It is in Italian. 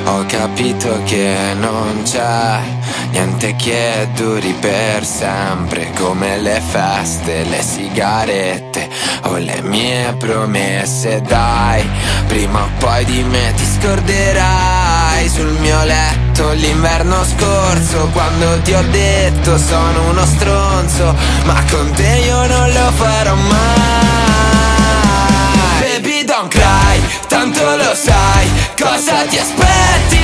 Ho capito che non c'è niente che duri per sempre, come le feste, le sigarette o le mie promesse. Dai, prima o poi di me ti scorderai. Sul mio letto l'inverno scorso, quando ti ho detto sono uno stronzo, ma con te io non lo farò mai. Baby don't cry, tanto lo sai, cosa ti aspetti?